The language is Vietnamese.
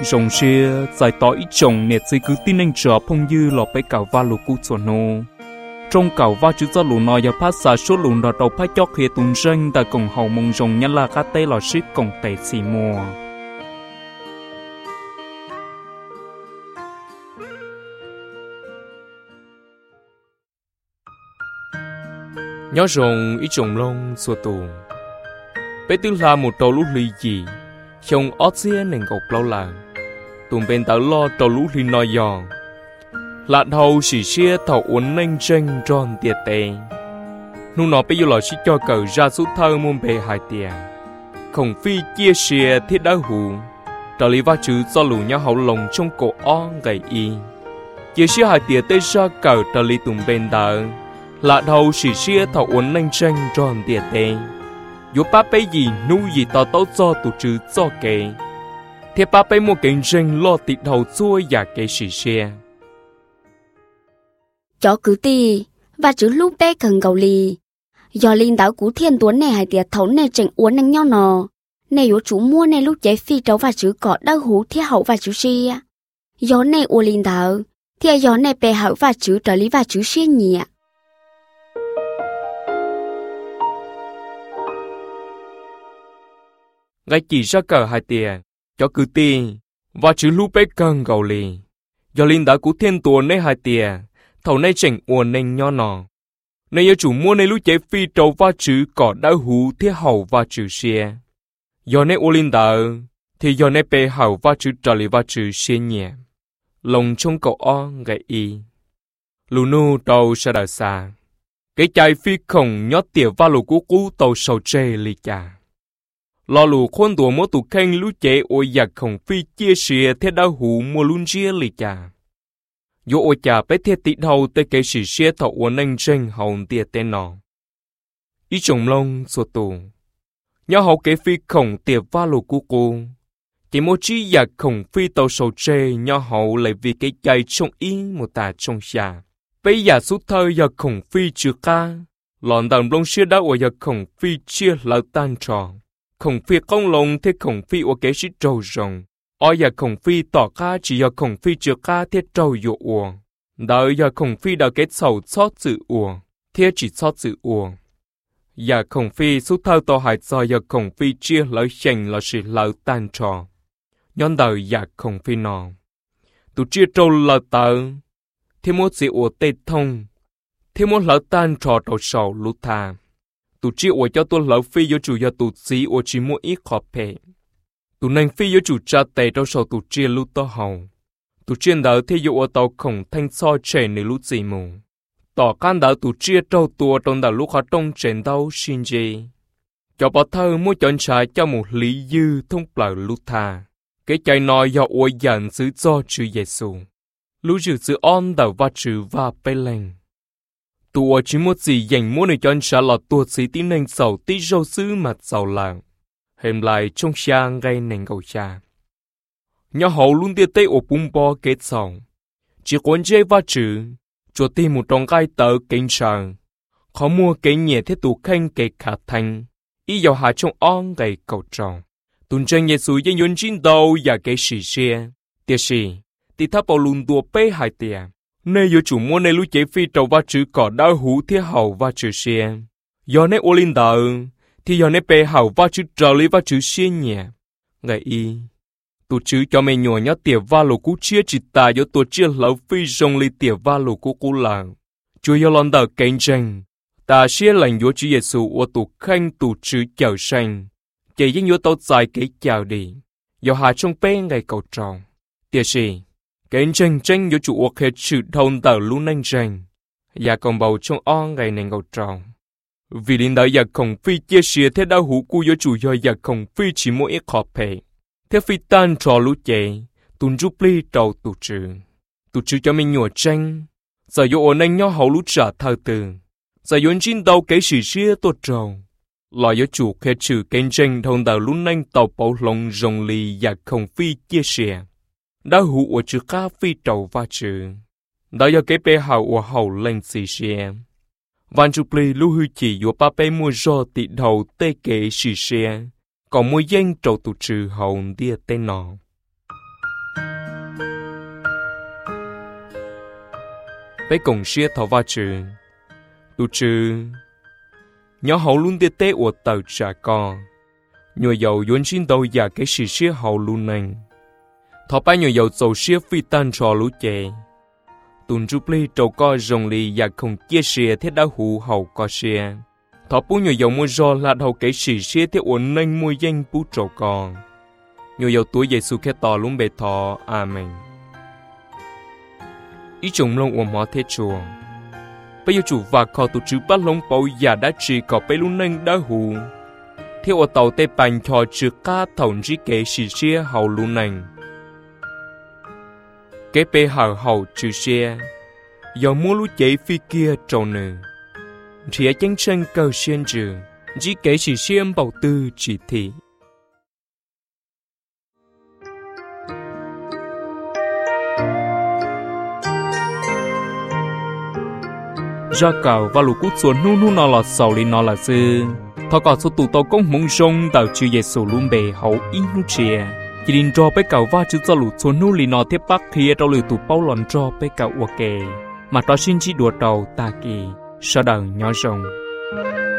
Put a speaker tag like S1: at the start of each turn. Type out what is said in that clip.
S1: rồng xe giải tỏa ít chồng nè chỉ cứ tin anh chờ phong dư lọ bé cào va lù cú chuẩn nô trong cào va chữ do lù nọ giờ phát xả số lù nọ đầu phát chót khi tuần sinh tại cổng hậu mông rồng nhân là cá tê lò ship cổng tệ xì mùa nhớ rồng ít chồng lông xua tù bé tư là một trâu lú lì gì chồng ót xía nền gọc lâu là tụm bên tao lo trâu lú lì nói giò lạ đầu xì xía thầu uốn nênh tranh tròn tiệt tê nụ nó bây giờ là chỉ cho cờ ra số thơ môn bề hai tiền không phi chia sẻ thiết đá hù trở lý va chữ do lù nhau hậu lồng trong cổ o gầy y chia sẻ hai tiền tê ra cờ trở lý tụm bên tao lạ đầu xì xía thầu uốn nênh tranh tròn tiệt tê dù ba bé gì nuôi gì tao tao cho tụ chữ cho kệ thế ba bé mua kinh doanh lo tịt đầu xuôi và kệ xì xe
S2: chó cứ tì và chữ lúc bé cần cầu lì do linh đảo cú thiên tuấn này hay tiệt thấu này chỉnh uốn nâng nhau nò này yếu chủ mua này lúc chế phi trấu và chữ cọ đau hú thiết hậu và chữ xe gió này u linh đảo thì gió này bé hậu và chữ trở lý và chữ xe nhẹ
S1: ngay chỉ ra cờ hai tiền cho cứ tiền và chữ lúc bé cần cầu lì do linh đảo cú thiên tuấn này hai tiền thầu này chỉnh uốn nâng nhau nò này yếu chủ mua này lúc chế phi trấu và chữ cọ đau hú thiết hậu và chữ xe do này u linh đảo thì do này bé hậu và chữ trở lý và chữ xe nhẹ lồng trong cậu o gậy y lù nu tàu sa đà xa cái trái phi khổng nhót tỉa va lù cú tàu sầu chê lì chà lo lù khôn đùa mỗi tụ kênh lú chế ôi giặc khổng phi chia sẻ thế đau hú mua luôn chia lì chà dù ôi chà bé thế tị đầu tê kế sĩ xế thọ uốn anh tranh hồng tìa tên nọ ý chồng lông sổ tù nhớ hậu kế phi khổng tìa va lù cú chỉ một chi giặc khổng phi tàu sầu chê nhớ hậu lại vì cái chạy trong ý một tà trong xa bây giờ suốt thời giặc khổng phi chưa ca lòn đàn lông xế đá ôi giặc khổng phi chia lỡ tan trò khổng phi công lông thế khổng phi ôi kế sĩ trâu rồng ôi giờ khổng phi tỏ ca chỉ giờ khổng phi chưa ca thế trâu dụ ua đợi giờ khổng phi đã kết sầu xót sự ua thế chỉ xót sự ua giờ khổng phi suốt thao tỏ hại do giờ khổng phi chia lỡ chành là sự lỡ tan trò nhón đời giờ khổng phi nọ tụ chia trâu lỡ tờ thế một sự ua tê thông thế một lỡ tan trò đầu sầu lút thà tụ chia ua cho tôi lỡ phi do chủ giờ tụ xí ua chỉ mua ít khó phê tụ nành phi yếu chủ cha tề trong sầu tụ chia lú to hầu tụ chia đỡ thế dụ ở tàu khổng thanh so trẻ nữ lú gì mù tỏ can đỡ tụ chia trâu tua trong đỡ lú khó trong trận đấu xin gì cho bỏ thơ mua chọn trái cho một lý dư thông bờ lú thà cái chạy nói do ôi dần giữ do chữ Giêsu lú giữ giữ on đỡ và chữ và bê lên tụ chỉ một gì dành muốn để chọn trái là tuột sĩ tí nành sầu tí râu sứ mặt sầu làng hềm lại trong sang gây nền cầu cha nhà hậu luôn tiệt tê ở bún bò kết sòng chỉ quan chế va chữ cho tìm một trong gai tờ kinh sàng khó mua cái nhẹ thế tụ khanh cái khả thành ý dạo hạ trong on gây cầu tròn tuần tranh Giêsu dân yến chiến đấu và cái sĩ xe tiệt sĩ thì tháp bảo luôn đùa bê hai tiệt nơi do chủ mua nơi lũ chế phi trâu va chữ cỏ đau hú thế hậu va chữ xe do nơi ô linh đạo thì giờ này bé hậu va chữ trò lý va chữ xia nhẹ ngày y tụ chữ cho mày nhỏ nhá tiệt va lô cú chia chỉ ta do tụ chia lẩu phi rong li tiệt va lô cú làng chúa yêu lần đầu kinh tranh ta xia lành do chữ Giêsu ở tụ khanh tụ chữ chào xanh chỉ những yếu tố dài cái chào đi do hà trong bé ngày cầu tròn tiệt sĩ kinh tranh tranh do chủ ở hết chữ thôn tờ luôn anh tranh và còn bầu trong on ngày này cầu tròn vì đến đó giờ khổng phi chia sẻ thế đau hú cu do chủ do giờ khổng phi chỉ mỗi ít khó phê thế phi tan trò lũ chế tuần giúp ly trâu tụ trừ cho mình nhỏ tranh giờ yo ổn anh nhỏ hậu lũ trả thơ từ giờ yo chín đâu cái sự xia tốt trâu lo yo chủ khế trừ kênh tranh thông đạo lũ anh tàu bảo lòng rồng lì giờ khổng phi chia sẻ đau hú ở chữ cá phi trâu va trừ đó giờ cái bé hậu ở hậu lên xì xia Van chụp lì lưu hư chỉ dùa ba bé mua rò tị đầu tê kế xì xe, còn mua danh trầu tụ trừ hồn đia tên nọ. bé cùng xia thọ va chữ tu chữ nhỏ hậu luôn tiết tế của tàu trả con nhồi dầu yuan xin đâu giả cái sự xia hậu luôn nành thọ ba nhồi dầu dầu xia phi tan trò lũ chè tuần chụp ly trâu co rồng lì giả không chia sẻ thiết đau hù hậu co xia thọ bú nhồi dầu mua giò là đầu cái sự xia thiết uốn nành mua danh bú trâu con nhồi dầu tuổi Giêsu khét tỏ luôn bề thọ amen ý chúng lông uổng hóa thế chuồng bây giờ chủ và kho tụ chữ bắt lông bầu giả đã chỉ có bê luôn nâng đã hù theo ở tàu tê bành cho chữ ca thổng chỉ kế xì xia hầu luôn nành kế bê hầu hầu chữ xia giờ mua lũ chế phi kia trâu nừ chỉ chân chân cầu xuyên trừ chỉ kế xì xia bầu tư chỉ thị ra cầu và lũ cút xuống nu nó là sầu li nó là sư thọ cọ số tụ tàu công mông sông tàu chữ Giêsu luôn bề hậu in nu chia chỉ định cho bé cầu va chữ cho lũ xuống nu li nó tiếp bắc kia trong lũ tụ bao lòn cho bé cầu ok mà đó xin chỉ đùa đầu ta kỳ sau đầu nhỏ rồng